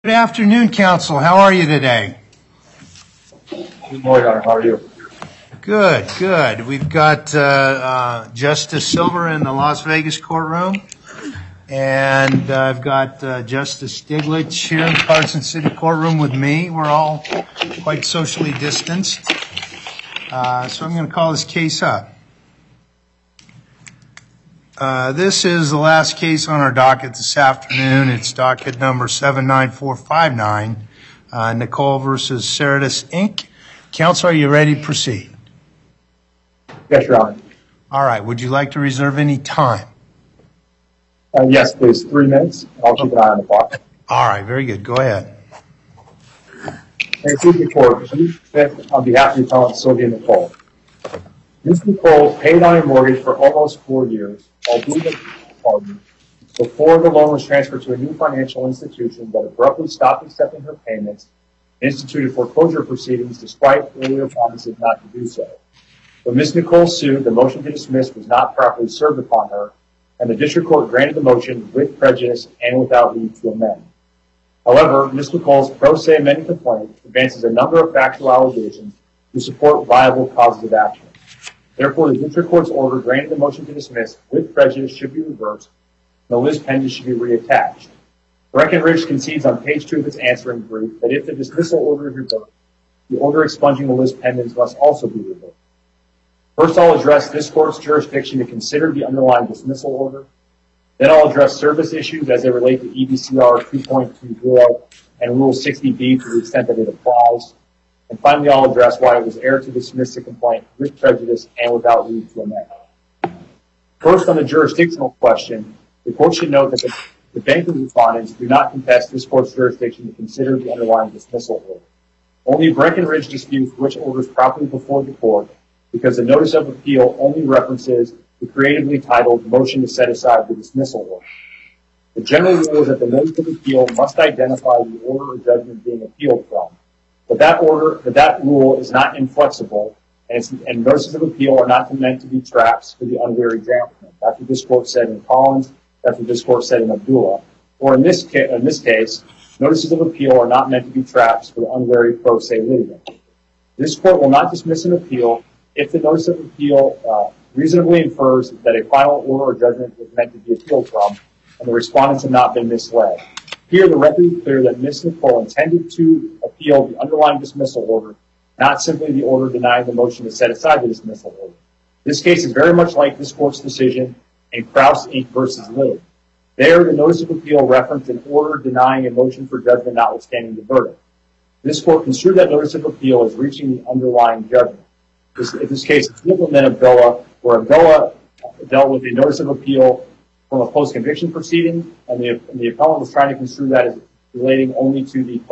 Good afternoon, Counsel. How are you today? Good morning, Honor. How are you? Good, good. We've got Justice Silver in the Las Vegas courtroom, and I've got Justice Stiglitz here in the Carson City courtroom with me. We're all quite socially distanced, so I'm going to call this case up. This is the last case on our docket this afternoon. It's docket number 79459, Nicole versus Ceritus, Inc. Counsel, are you ready to proceed? Yes, Your Honor. All right. Would you like to reserve any time? Yes, please. 3 minutes. I'll keep an eye on the clock. All right. Very good. Go ahead. Thank you, the court. On behalf of the appellant, Sylvia Nicole. Ms. Nicole paid on her mortgage for almost 4 years, albeit before the loan was transferred to a new financial institution that abruptly stopped accepting her payments and instituted foreclosure proceedings despite earlier promises not to do so. When Ms. Nicole sued, the motion to dismiss was not properly served upon her, and the district court granted the motion with prejudice and without leave to amend. However, Ms. Nicole's pro se amended complaint advances a number of factual allegations to support viable causes of action. Therefore, the district court's order granting the motion to dismiss with prejudice should be reversed, and the Liz pending should be reattached. Breckenridge concedes on page 2 of its answering brief that if the dismissal order is reversed, the order expunging the Liz pendants must also be reversed. First, I'll address this court's jurisdiction to consider the underlying dismissal order. Then I'll address service issues as they relate to EBCR 2.20 and Rule 60B to the extent that it applies. And finally, I'll address why it was error to dismiss the complaint with prejudice and without leave to amend. First, on the jurisdictional question, the court should note that the banking respondents do not contest this court's jurisdiction to consider the underlying dismissal order. Only Breckenridge disputes which order is properly before the court because the notice of appeal only references the creatively titled motion to set aside the dismissal order. The general rule is that the notice of appeal must identify the order or judgment being appealed from. But that rule is not inflexible, and notices of appeal are not meant to be traps for the unwary examiner. That's what this court said in Collins. That's what this court said in Abdullah. Or in this case, notices of appeal are not meant to be traps for the unwary pro se litigant. This court will not dismiss an appeal if the notice of appeal reasonably infers that a final order or judgment was meant to be appealed from, and the respondents have not been misled. Here, the record is clear that Ms. Nicole intended to appeal the underlying dismissal order, not simply the order denying the motion to set aside the dismissal order. This case is very much like this court's decision in Krause, Inc. versus Lilly. There, the notice of appeal referenced an order denying a motion for judgment notwithstanding the verdict. This court construed that notice of appeal as reaching the underlying judgment. In this case, it's different than Abdullah, where Abdullah dealt with a notice of appeal from a post-conviction proceeding, and the appellant was trying to construe that as relating only to the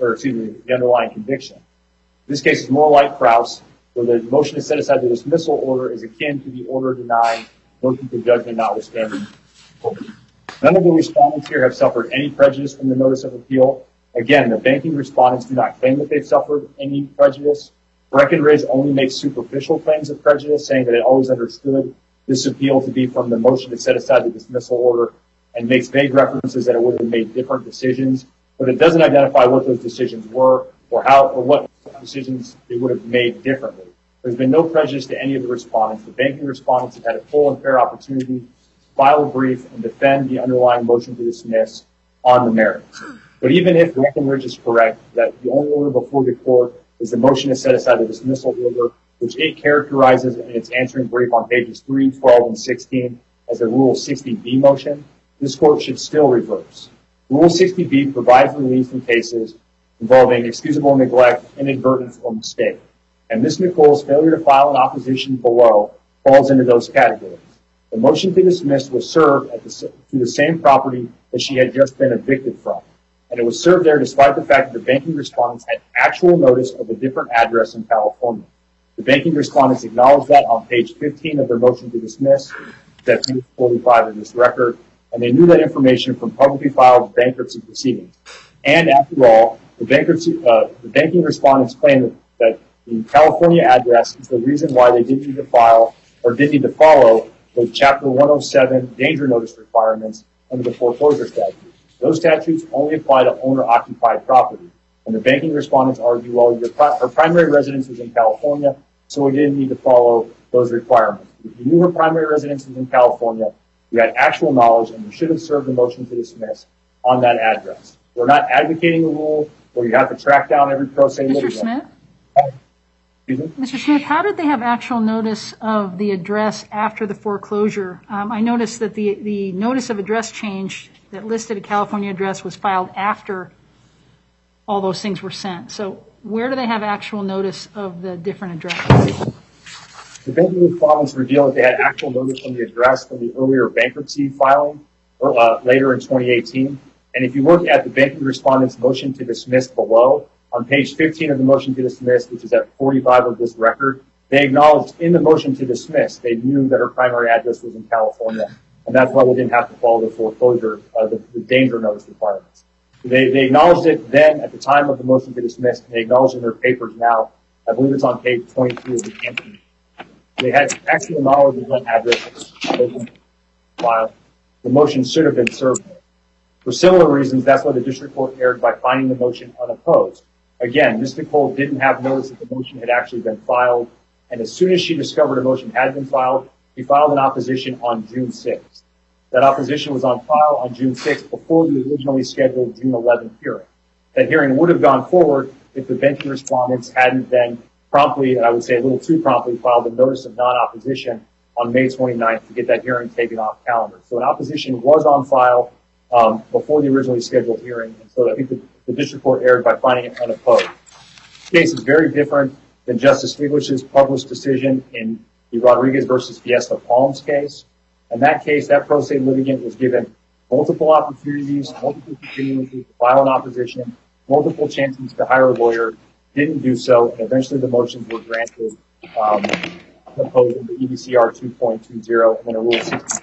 the underlying conviction. This case is more like Krause, where the motion to set aside the dismissal order is akin to the order denying motion for judgment notwithstanding. None of the respondents here have suffered any prejudice from the notice of appeal. Again, the banking respondents do not claim that they've suffered any prejudice. Breckenridge only makes superficial claims of prejudice, saying that it always understood this appeal to be from the motion to set aside the dismissal order, and makes vague references that it would have made different decisions, but it doesn't identify what those decisions were or what decisions it would have made differently. There's been no prejudice to any of the respondents. The banking respondents have had a full and fair opportunity to file a brief and defend the underlying motion to dismiss on the merits. But even if Breckenridge is correct that the only order before the court is the motion to set aside the dismissal order, which it characterizes in its answering brief on pages 3, 12, and 16 as a Rule 60B motion, this court should still reverse. Rule 60B provides relief in cases involving excusable neglect, inadvertence, or mistake. And Ms. Nicole's failure to file an opposition below falls into those categories. The motion to dismiss was served to the same property that she had just been evicted from. And it was served there despite the fact that the banking respondents had actual notice of a different address in California. The banking respondents acknowledged that on page 15 of their motion to dismiss, that's page 45 of this record, and they knew that information from publicly filed bankruptcy proceedings. And after all, the banking respondents claim that the California address is the reason why they didn't need to file or didn't need to follow the Chapter 107 danger notice requirements under the foreclosure statute. Those statutes only apply to owner-occupied property. And the banking respondents argue, well, her primary residence was in California, so we didn't need to follow those requirements. If you knew her primary residence was in California, you had actual knowledge, and you should have served the motion to dismiss on that address. We're not advocating a rule where you have to track down every pro se litigant. Mr. Smith? Excuse me? Mr. Smith, how did they have actual notice of the address after the foreclosure? I noticed that the notice of address change that listed a California address was filed after all those things were sent. So where do they have actual notice of the different addresses? The banking respondents revealed that they had actual notice from the address from the earlier bankruptcy filing later in 2018. And if you look at the banking respondents' motion to dismiss below, on page 15 of the motion to dismiss, which is at 45 of this record, they acknowledged in the motion to dismiss, they knew that her primary address was in California. And that's why they didn't have to follow the foreclosure, the danger notice requirements. They acknowledged it then at the time of the motion to dismiss, and they acknowledge in their papers now. I believe it's on page 23 of the campaign. They had actual knowledge of that address file. The motion should have been served. For similar reasons, that's why the district court erred by finding the motion unopposed. Again, Ms. Nicole didn't have notice that the motion had actually been filed, and as soon as she discovered a motion had been filed, she filed an opposition on June 6th. That opposition was on file on June 6th before the originally scheduled June 11th hearing. That hearing would have gone forward if the banking respondents hadn't then promptly, and I would say a little too promptly, filed a notice of non-opposition on May 29th to get that hearing taken off calendar. So an opposition was on file before the originally scheduled hearing, and so I think the district court erred by finding it unopposed. This case is very different than Justice Stiglitz's published decision in the Rodriguez versus Fiesta Palms case. In that case, that pro se litigant was given multiple opportunities, multiple continuances to file an opposition, multiple chances to hire a lawyer, didn't do so, and eventually the motions were granted opposed in the EDCR 2.20, and then a Rule 60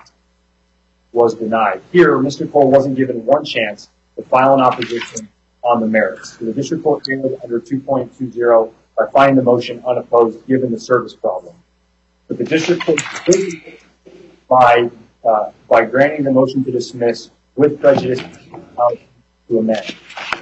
was denied. Here, Mr. Cole wasn't given one chance to file an opposition on the merits. So the district court erred under 2.20 by finding the motion unopposed given the service problem. But the district court by granting the motion to dismiss with prejudice to amend.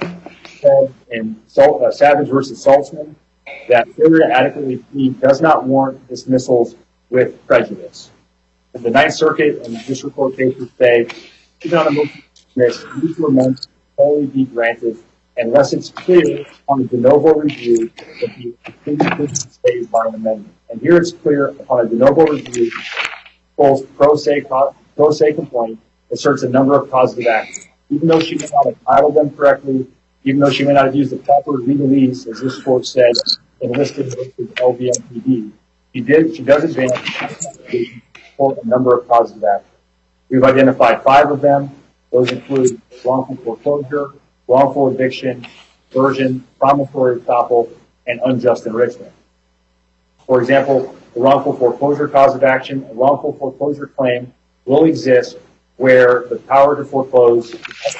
In Savage versus Saltzman, that failure to adequately plead does not warrant dismissals with prejudice. In the Ninth Circuit and the district court cases say, even on a motion to dismiss, these were meant to only be granted unless it's clear on a de novo review that the opinion stays by an amendment. And here it's clear upon a de novo review, Cole's pro se complaint asserts a number of causes of action. Even though she may not have titled them correctly, even though she may not have used the proper legalese, as this court said, enlisted versus LVMPD, she does advance for a number of causes of action. We've identified 5 of them. Those include wrongful foreclosure, wrongful eviction, coercion, promissory estoppel, and unjust enrichment. For example, the wrongful foreclosure cause of action, a wrongful foreclosure claim will exist where the power to foreclose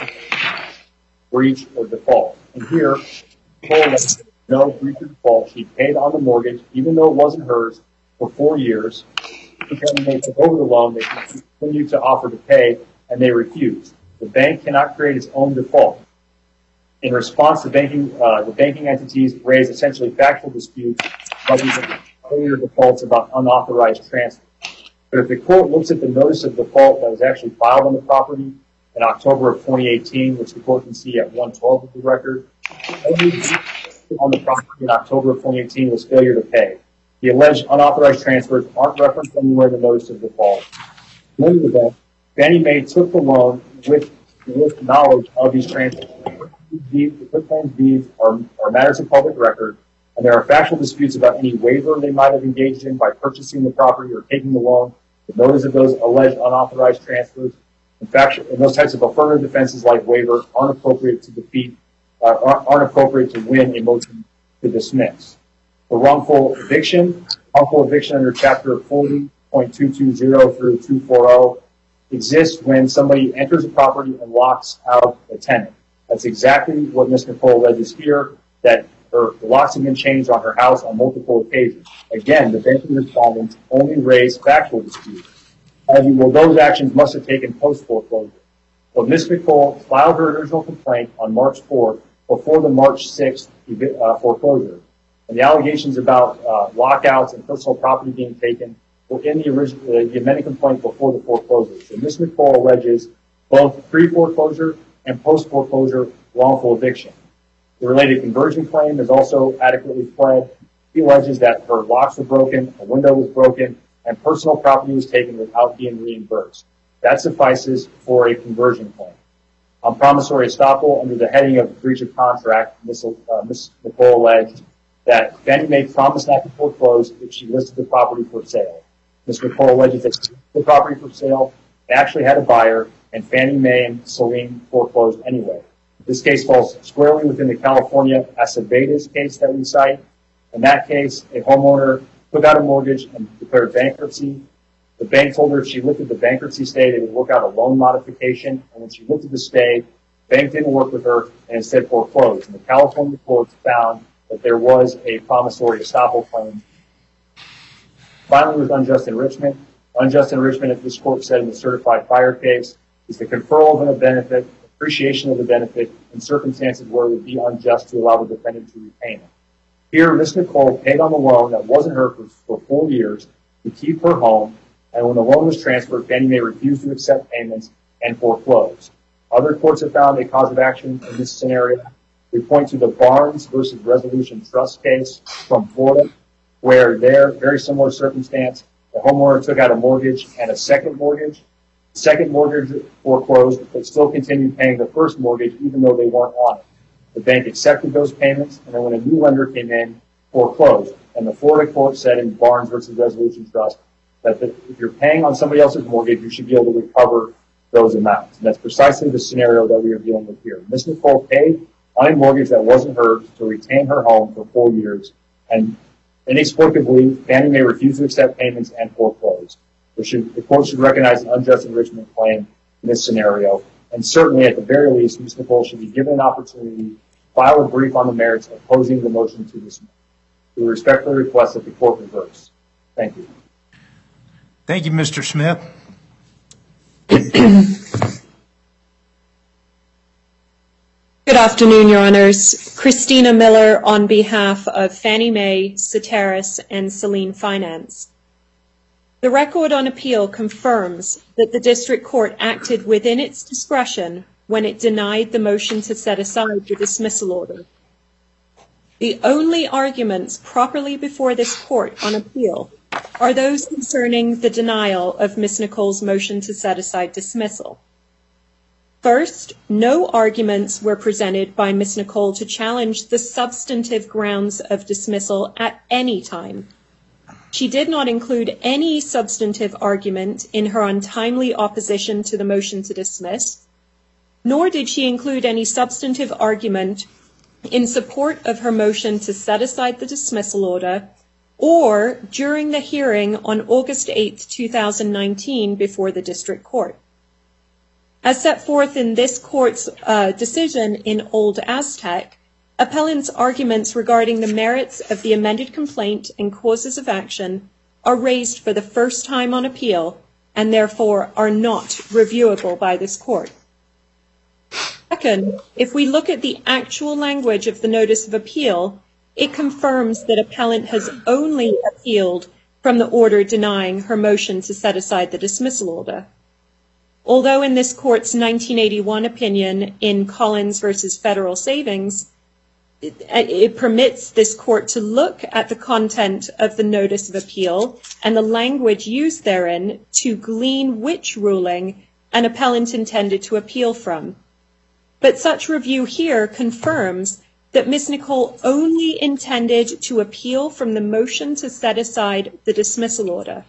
breach or default. And here, Cole has no breach or default. She paid on the mortgage, even though it wasn't hers, for 4 years. When they took over the loan, they continued to offer to pay, and they refused. The bank cannot create its own default. In response, the banking entities raised essentially factual disputes about these earlier defaults about unauthorized transfers. But if the court looks at the notice of default that was actually filed on the property in October of 2018, which the court can see at 112 of the record, only on the property in October of 2018 was failure to pay. The alleged unauthorized transfers aren't referenced anywhere in the notice of default. In any event, Fannie Mae took the loan with knowledge of these transfers. The quitclaim deeds are matters of public record, and there are factual disputes about any waiver they might have engaged in by purchasing the property or taking the loan. The notice of those alleged unauthorized transfers, in fact, and those types of affirmative defenses like waiver aren't appropriate to win a motion to dismiss. The wrongful eviction under Chapter 40.220 through 240 exists when somebody enters a property and locks out a tenant. That's exactly what Ms. Nicole alleges here, that the locks have been changed on her house on multiple occasions. Again, the banking respondents only raised factual disputes. Well, those actions must have taken post-foreclosure. The But Ms. McColl filed her original complaint on March 4th before the March 6th foreclosure. And the allegations about lockouts and personal property being taken were in the amended complaint before the foreclosure. So Ms. McColl alleges both pre-foreclosure and post-foreclosure wrongful eviction. The related conversion claim is also adequately pled. She alleges that her locks were broken, a window was broken, and personal property was taken without being reimbursed. That suffices for a conversion claim. On promissory estoppel, under the heading of breach of contract, Ms. McColl alleged that Fannie Mae promised not to foreclose if she listed the property for sale. Ms. McColl alleges that she listed the property for sale, actually had a buyer, and Fannie Mae and Celine foreclosed anyway. This case falls squarely within the California Acevedos case that we cite. In that case, a homeowner took out a mortgage and declared bankruptcy. The bank told her if she lifted the bankruptcy stay, they would work out a loan modification. And when she lifted the stay, the bank didn't work with her and instead foreclosed. And the California courts found that there was a promissory estoppel claim. Finally, with unjust enrichment. Unjust enrichment, as this court said in the certified fire case, is the conferral of a benefit, appreciation of the benefit in circumstances where it would be unjust to allow the defendant to repay it. Here, Ms. McColl paid on the loan that wasn't hers for 4 years to keep her home, and when the loan was transferred, Fannie Mae refused to accept payments and foreclosed. Other courts have found a cause of action in this scenario. We point to the Barnes versus Resolution Trust case from Florida, where there, very similar circumstance, the homeowner took out a mortgage and a second mortgage. The second mortgage foreclosed, but still continued paying the first mortgage even though they weren't on it. The bank accepted those payments, and then when a new lender came in, foreclosed. And the Florida court said in Barnes versus Resolution Trust that if you're paying on somebody else's mortgage, you should be able to recover those amounts. And that's precisely the scenario that we are dealing with here. Ms. McColl paid on a mortgage that wasn't hers to retain her home for 4 years, and inexplicably, Fannie Mae refused to accept payments and foreclosed. The court should recognize an unjust enrichment claim in this scenario, and certainly, at the very least, Ms. McColl should be given an opportunity to file a brief on the merits opposing the motion to dismiss. We respectfully request that the court reverse. Thank you. Thank you, Mr. Smith. Good afternoon, Your Honors. Christina Miller on behalf of Fannie Mae, Ceteris, and Celine Finance. The record on appeal confirms that the district court acted within its discretion when it denied the motion to set aside the dismissal order. The only arguments properly before this court on appeal are those concerning the denial of Ms. Nicole's motion to set aside dismissal. First, no arguments were presented by Ms. Nicole to challenge the substantive grounds of dismissal at any time. She did not include any substantive argument in her untimely opposition to the motion to dismiss, nor did she include any substantive argument in support of her motion to set aside the dismissal order or during the hearing on August 8, 2019 before the district court. As set forth in this court's decision in Old Aztec, appellant's arguments regarding the merits of the amended complaint and causes of action are raised for the first time on appeal and therefore are not reviewable by this court. Second, if we look at the actual language of the notice of appeal, it confirms that appellant has only appealed from the order denying her motion to set aside the dismissal order. Although in this court's 1981 opinion in Collins versus Federal Savings, it permits this court to look at the content of the notice of appeal and the language used therein to glean which ruling an appellant intended to appeal from. But such review here confirms that Ms. Nicole only intended to appeal from the motion to set aside the dismissal order.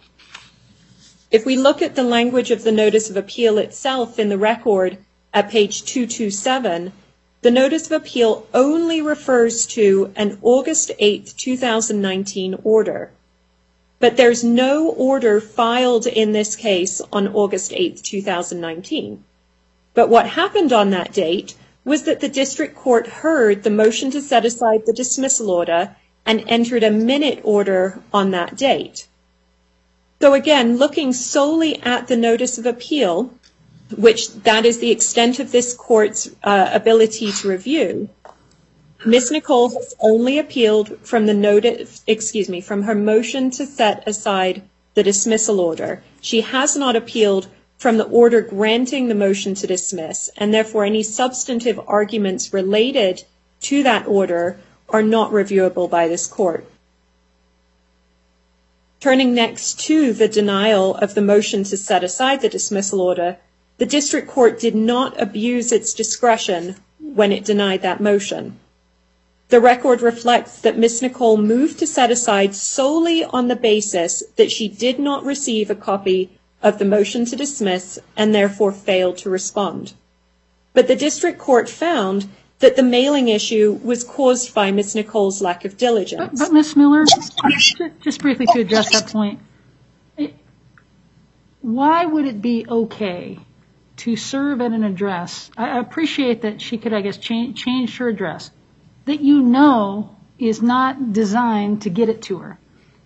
If we look at the language of the notice of appeal itself in the record at page 227, the notice of appeal only refers to an August 8, 2019 order. But there's no order filed in this case on August 8, 2019. But what happened on that date was that the district court heard the motion to set aside the dismissal order and entered a minute order on that date. So again, looking solely at the notice of appeal, which that is the extent of this court's ability to review, Ms. Nicole has only appealed from from her motion to set aside the dismissal order. She has not appealed from the order granting the motion to dismiss, and therefore any substantive arguments related to that order are not reviewable by this court. Turning next to the denial of the motion to set aside the dismissal order, the district court did not abuse its discretion when it denied that motion. The record reflects that Ms. Nicole moved to set aside solely on the basis that she did not receive a copy of the motion to dismiss and therefore failed to respond. But the district court found that the mailing issue was caused by Ms. Nicole's lack of diligence. But Ms. Miller, just briefly to address that point, why would it be okay to serve at an address? I appreciate that she could, I guess, change her address, that you know is not designed to get it to her.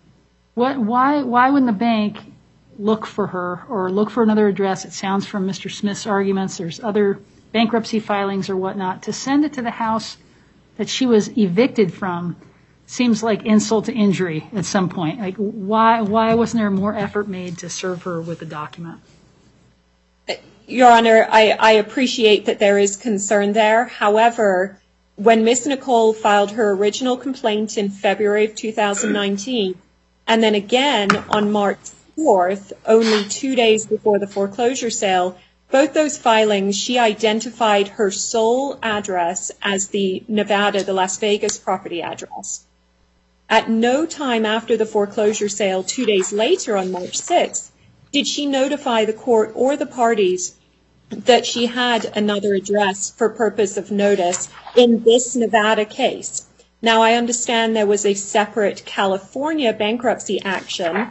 Why wouldn't the bank look for her or look for another address? It sounds from Mr. Smith's arguments, there's other bankruptcy filings or whatnot, to send it to the house that she was evicted from seems like insult to injury at some point. Like, why wasn't there more effort made to serve her with the document? Your Honor, I appreciate that there is concern there. However, when Ms. Nicole filed her original complaint in February of 2019, and then again on March 4th, only 2 days before the foreclosure sale, both those filings, she identified her sole address as the Las Vegas property address. At no time after the foreclosure sale, 2 days later on March 6th, did she notify the court or the parties that she had another address for purpose of notice in this Nevada case. Now, I understand there was a separate California bankruptcy action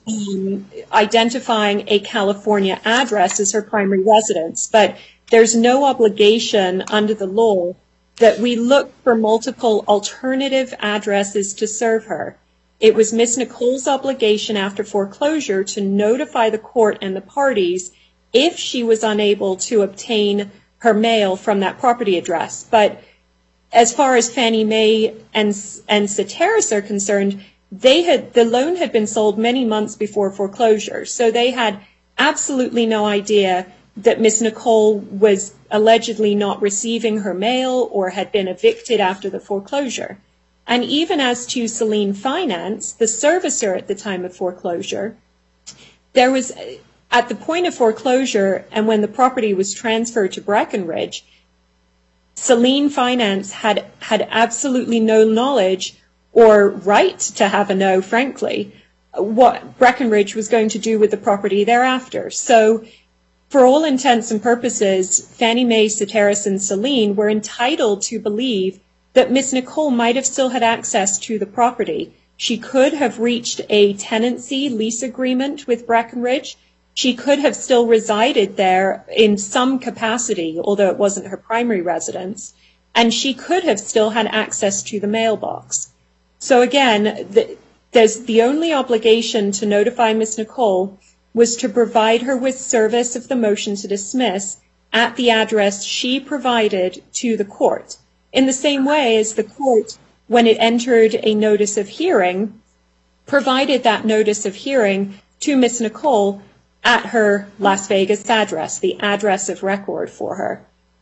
identifying a California address as her primary residence, but there's no obligation under the law that we look for multiple alternative addresses to serve her. It was Ms. Nicole's obligation after foreclosure to notify the court and the parties if she was unable to obtain her mail from that property address. But as far as Fannie Mae and Ceteris are concerned, the loan had been sold many months before foreclosure, so they had absolutely no idea that Ms. Nicole was allegedly not receiving her mail or had been evicted after the foreclosure. And even as to Selene Finance, the servicer at the time of foreclosure, there was, at the point of foreclosure and when the property was transferred to Breckenridge, Selene Finance had absolutely no knowledge or right to have a know, frankly, what Breckenridge was going to do with the property thereafter. So for all intents and purposes, Fannie Mae, Ceteris, and Selene were entitled to believe that Ms. Nicole might have still had access to the property. She could have reached a tenancy lease agreement with Breckenridge. She could have still resided there in some capacity, although it wasn't her primary residence, and she could have still had access to the mailbox. So again, the only obligation to notify Ms. Nicole was to provide her with service of the motion to dismiss at the address she provided to the court. In the same way as the court, when it entered a notice of hearing, provided that notice of hearing to Ms. Nicole at her Las Vegas address, the address of record for her.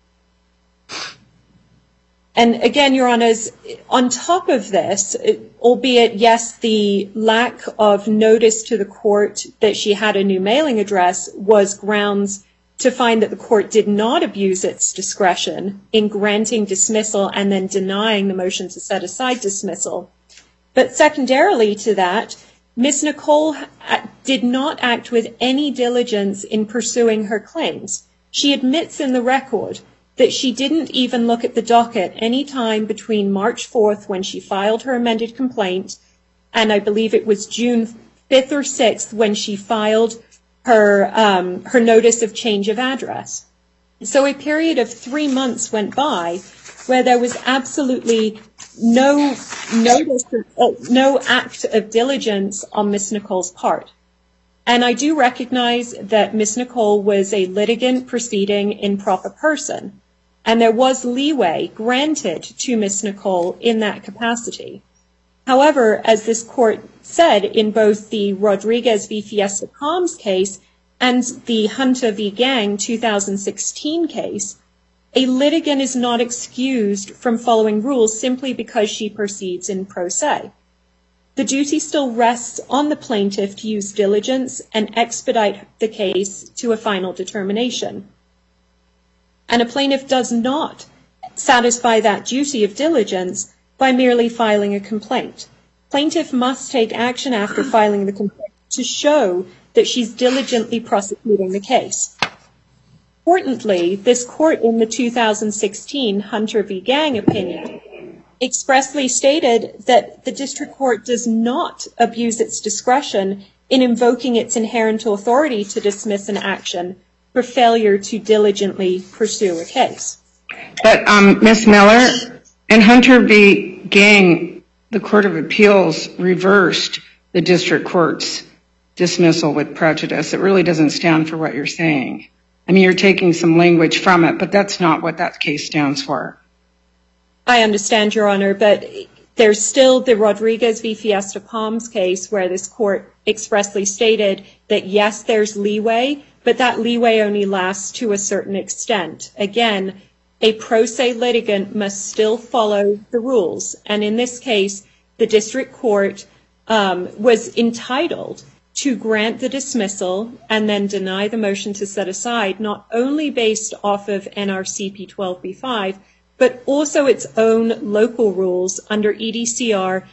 And again, Your Honors, on top of this, albeit, yes, the lack of notice to the court that she had a new mailing address was grounds to find that the court did not abuse its discretion in granting dismissal and then denying the motion to set aside dismissal. But secondarily to that, Ms. Nicole did not act with any diligence in pursuing her claims. She admits in the record that she didn't even look at the docket any time between March 4th when she filed her amended complaint, and I believe it was June 5th or 6th when she filed her notice of change of address. So a period of 3 months went by where there was absolutely no notice, no act of diligence on Ms. Nicole's part. And I do recognize that Ms. Nicole was a litigant proceeding in proper person, and there was leeway granted to Ms. Nicole in that capacity. However, as this court said in both the Rodriguez v. Fiesta Palms case and the Hunter v. Gang 2016 case, a litigant is not excused from following rules simply because she proceeds in pro se. The duty still rests on the plaintiff to use diligence and expedite the case to a final determination. And a plaintiff does not satisfy that duty of diligence by merely filing a complaint. Plaintiff must take action after filing the complaint to show that she's diligently prosecuting the case. Importantly, this court in the 2016 Hunter v. Gang opinion expressly stated that the district court does not abuse its discretion in invoking its inherent authority to dismiss an action for failure to diligently pursue a case. But Ms. Miller, in Hunter v. Gang, the Court of Appeals reversed the district court's dismissal with prejudice. It really doesn't stand for what you're saying. I mean, you're taking some language from it, but that's not what that case stands for. I understand, Your Honor, but there's still the Rodriguez v. Fiesta Palms case where this court expressly stated that, yes, there's leeway, but that leeway only lasts to a certain extent. Again, a pro se litigant must still follow the rules. And in this case, the district court was entitled to grant the dismissal and then deny the motion to set aside, not only based off of NRCP 12b-5, but also its own local rules under EDCR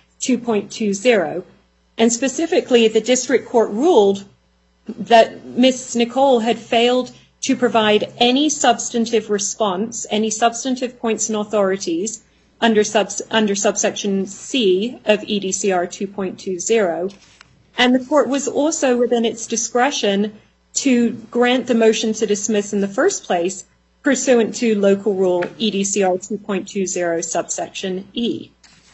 2.20. And specifically, the district court ruled that Ms. Nicole had failed to provide any substantive response, any substantive points and authorities under subsection C of EDCR 2.20. And the court was also within its discretion to grant the motion to dismiss in the first place pursuant to local rule EDCR 2.20 subsection E.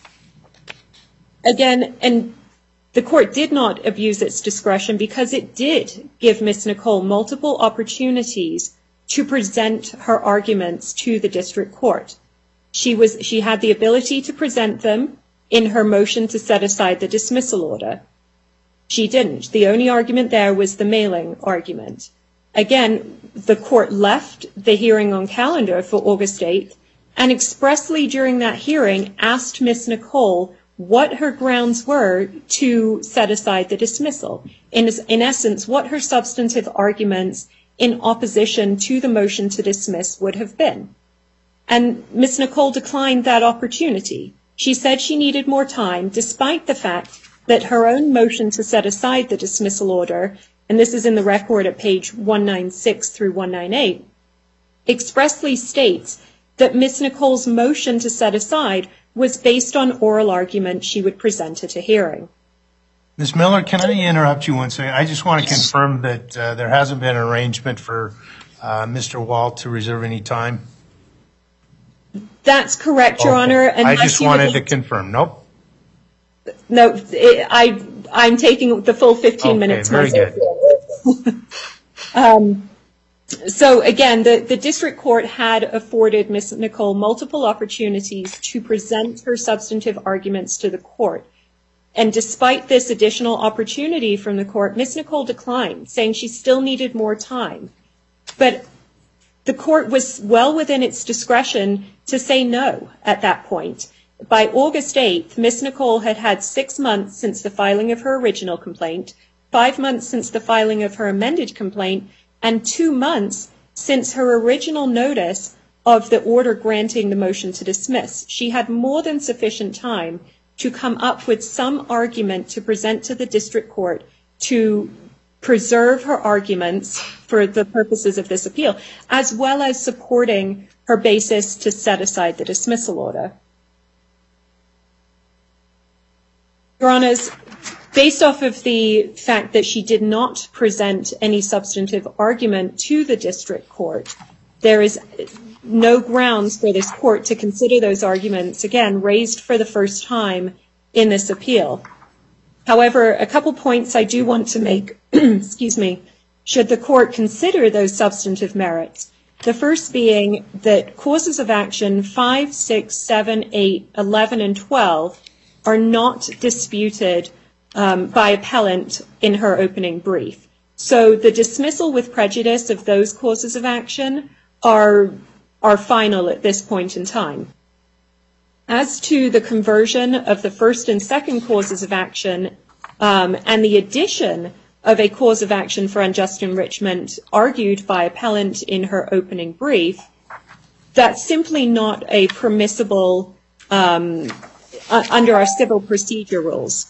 Again, and the court did not abuse its discretion because it did give Ms. Nicole multiple opportunities to present her arguments to the district court. She had the ability to present them in her motion to set aside the dismissal order. She didn't. The only argument there was the mailing argument. Again, the court left the hearing on calendar for August 8th and expressly during that hearing asked Ms. Nicole what her grounds were to set aside the dismissal. In essence, what her substantive arguments in opposition to the motion to dismiss would have been. And Ms. Nicole declined that opportunity. She said she needed more time, despite the fact that her own motion to set aside the dismissal order, and this is in the record at page 196 through 198, expressly states that Ms. Nicole's motion to set aside was based on oral argument she would present at a hearing. Ms. Miller, can I interrupt you one second? I just want to confirm that there hasn't been an arrangement for Mr. Walt to reserve any time. That's correct, Your Honor. I just wanted to confirm. Nope. No, I'm taking the full 15 minutes. Very good. So again, the district court had afforded Ms. Nicole multiple opportunities to present her substantive arguments to the court. And despite this additional opportunity from the court, Ms. Nicole declined, saying she still needed more time. But the court was well within its discretion to say no at that point. By August 8th, Ms. Nicole had had 6 months since the filing of her original complaint, 5 months since the filing of her amended complaint, and 2 months since her original notice of the order granting the motion to dismiss. She had more than sufficient time to come up with some argument to present to the district court to preserve her arguments for the purposes of this appeal, as well as supporting her basis to set aside the dismissal order. Your Honors, based off of the fact that she did not present any substantive argument to the district court, there is no grounds for this court to consider those arguments, again, raised for the first time in this appeal. However, a couple points I do want to make, excuse me, should the court consider those substantive merits. The first being that causes of action 5, 6, 7, 8, 11, and 12 are not disputed by appellant in her opening brief. So the dismissal with prejudice of those causes of action are final at this point in time. As to the conversion of the first and second causes of action and the addition of a cause of action for unjust enrichment argued by appellant in her opening brief, that's simply not a permissible under our civil procedure rules.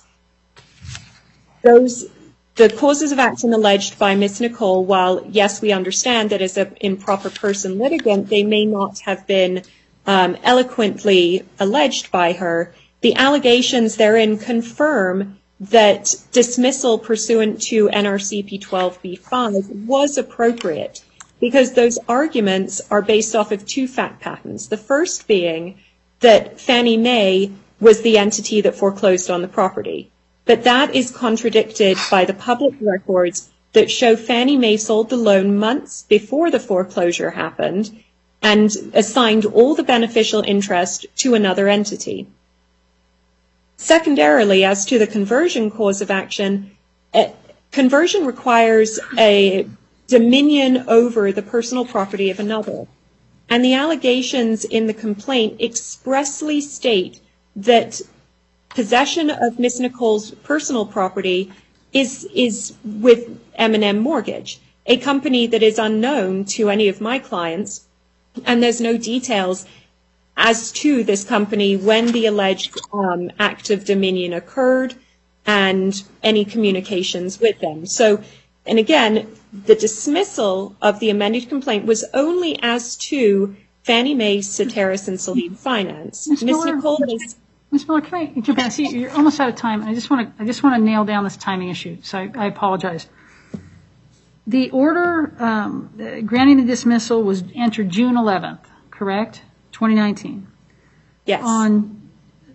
The causes of action alleged by Ms. Nicole, while yes, we understand that as an improper person litigant, they may not have been eloquently alleged by her, the allegations therein confirm that dismissal pursuant to NRCP 12b-5 was appropriate because those arguments are based off of two fact patterns. The first being that Fannie Mae was the entity that foreclosed on the property. But that is contradicted by the public records that show Fannie Mae sold the loan months before the foreclosure happened and assigned all the beneficial interest to another entity. Secondarily, as to the conversion cause of action, conversion requires a dominion over the personal property of another. And the allegations in the complaint expressly state that possession of Ms. Nicole's personal property is with M&M Mortgage, a company that is unknown to any of my clients, and there's no details as to this company when the alleged act of dominion occurred and any communications with them. So, and again, the dismissal of the amended complaint was only as to Fannie Mae, Ceteris, and Saline Finance. Ms. Nicole is... Ms. Miller, can I jump in? See, you're almost out of time. I just want to nail down this timing issue, so I apologize. The order granting the dismissal was entered June 11th, correct? 2019. Yes. On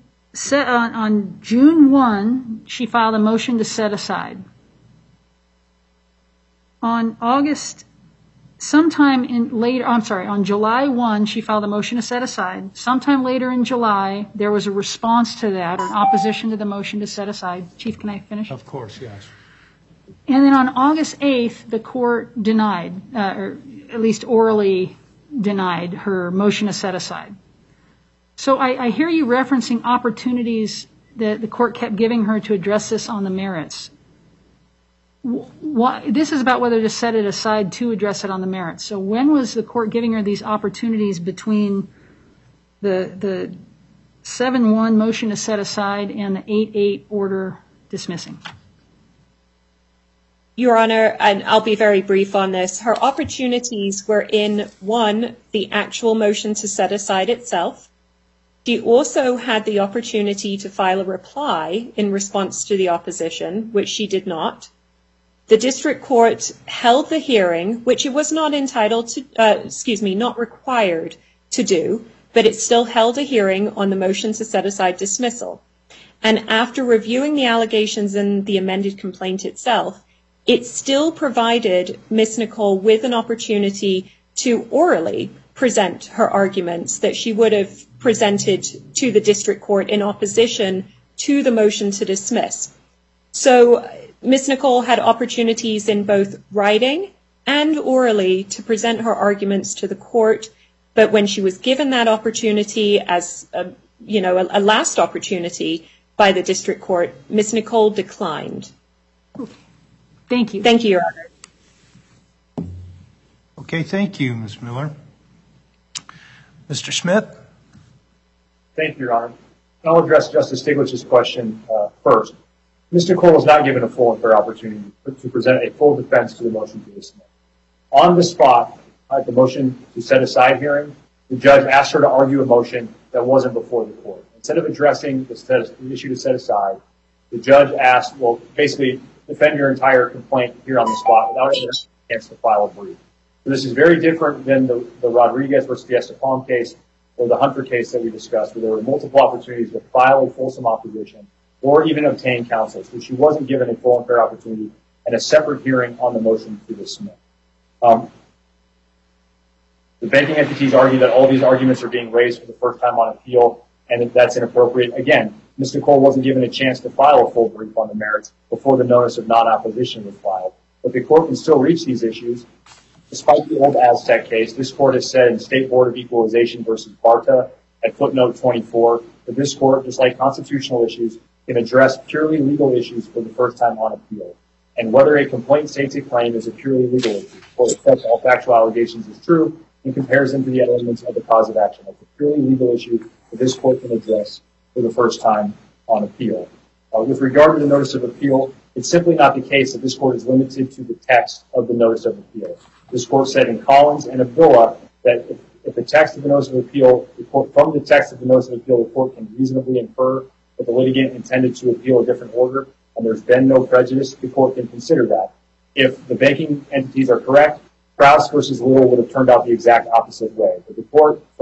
June 1, she filed a motion to set aside. On July 1, she filed a motion to set aside. Sometime later in July, there was a response to that, or an opposition to the motion to set aside. Chief, can I finish? Of course, yes. And then on August 8th, the court denied, or at least orally denied, her motion to set aside. So I hear you referencing opportunities that the court kept giving her to address this on the merits. This is about whether to set it aside to address it on the merits. So when was the court giving her these opportunities between the 7-1 motion to set aside and the 8-8 order dismissing? Your Honor, and I'll be very brief on this, her opportunities were in, one, the actual motion to set aside itself. She also had the opportunity to file a reply in response to the opposition, which she did not. The district court held the hearing, which it was not entitled to, not required to do, but it still held a hearing on the motion to set aside dismissal. And after reviewing the allegations in the amended complaint itself, it still provided Ms. Nicole with an opportunity to orally present her arguments that she would have presented to the district court in opposition to the motion to dismiss. So Ms. Nicole had opportunities in both writing and orally to present her arguments to the court, but when she was given that opportunity as a last opportunity by the district court, Ms. Nicole declined. Thank you. Thank you, Your Honor. Okay, thank you, Ms. Miller. Mr. Smith? Thank you, Your Honor. I'll address Justice Stiglitz's question first. Ms. Nicole was not given a full and fair opportunity to present a full defense to the motion to dismiss. On the spot, at the motion to set aside hearing, the judge asked her to argue a motion that wasn't before the court. Instead of addressing the issue to set aside, the judge asked, well, basically, defend your entire complaint here on the spot without any chance to file a brief. So this is very different than the Rodriguez versus the Estepon case or the Hunter case that we discussed, where there were multiple opportunities to file a fulsome opposition or even obtain counsel. So she wasn't given a full and fair opportunity and a separate hearing on the motion to dismiss. The banking entities argue that all these arguments are being raised for the first time on appeal, and that's inappropriate. Again, Ms. Nicole wasn't given a chance to file a full brief on the merits before the notice of non-opposition was filed. But the court can still reach these issues. Despite the old Aztec case, this court has said in State Board of Equalization versus Barta at footnote 24 that this court, just like constitutional issues, can address purely legal issues for the first time on appeal. And whether a complaint states a claim is a purely legal issue, or accepts all factual allegations as true and compares them to the elements of the cause of action. It's a purely legal issue that this court can address for the first time on appeal. With regard to the notice of appeal, it's simply not the case that this court is limited to the text of the notice of appeal. This court said in Collins and Avila that if the text of the notice of appeal, from the text of the notice of appeal, the court can reasonably infer that the litigant intended to appeal a different order and there's been no prejudice, the court can consider that. If the banking entities are correct, Krause versus Little would have turned out the exact opposite way. But if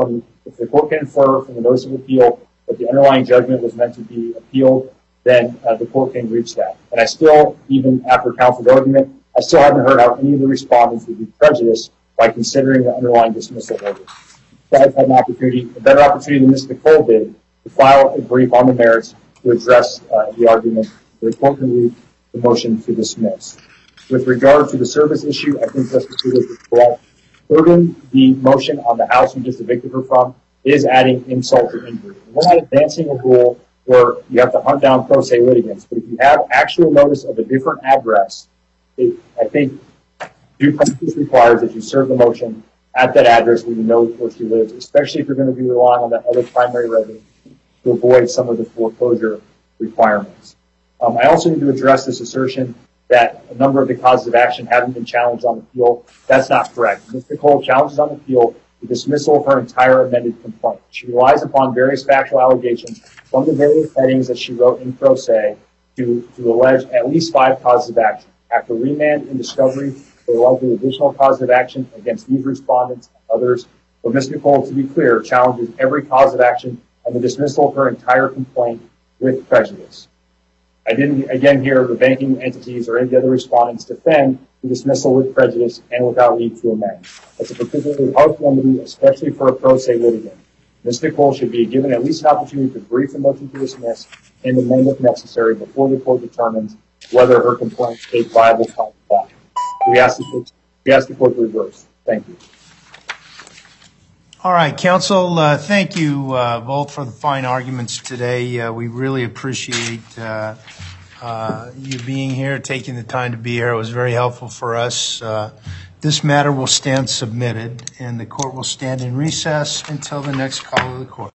the court can infer from the notice of appeal that the underlying judgment was meant to be appealed, then the court can reach that. And I still, even after counsel's argument, I still haven't heard how any of the respondents would be prejudiced by considering the underlying dismissal order. So I've had a better opportunity than Ms. Nicole did to file a brief on the merits to address the argument. The court can reach the motion to dismiss. With regard to the service issue, I think Justice Stewart is correct. Serving the motion on the house you just evicted her from is adding insult to injury. We're not advancing a rule where you have to hunt down pro se litigants, but if you have actual notice of a different address, I think due process requires that you serve the motion at that address where you know where she lives, especially if you're going to be relying on that other primary residence to avoid some of the foreclosure requirements. I also need to address this assertion that a number of the causes of action haven't been challenged on appeal. That's not correct. Ms. Nicole challenges on appeal the dismissal of her entire amended complaint. She relies upon various factual allegations from the various headings that she wrote in pro se to allege at least 5 causes of action. After remand and discovery, there are likely additional causes of action against these respondents and others. But Ms. Nicole, to be clear, challenges every cause of action and the dismissal of her entire complaint with prejudice. I didn't, again, hear the banking entities or any of the other respondents defend the dismissal with prejudice and without leave to amend. That's a particularly harsh remedy, especially for a pro se litigant. Ms. Nicole should be given at least an opportunity to brief the motion to dismiss and amend if necessary before the court determines whether her complaint states viable cause of action. We ask the court to reverse. Thank you. All right, counsel, thank you both for the fine arguments today. We really appreciate you being here, taking the time to be here. It was very helpful for us. This matter will stand submitted, and the court will stand in recess until the next call of the court.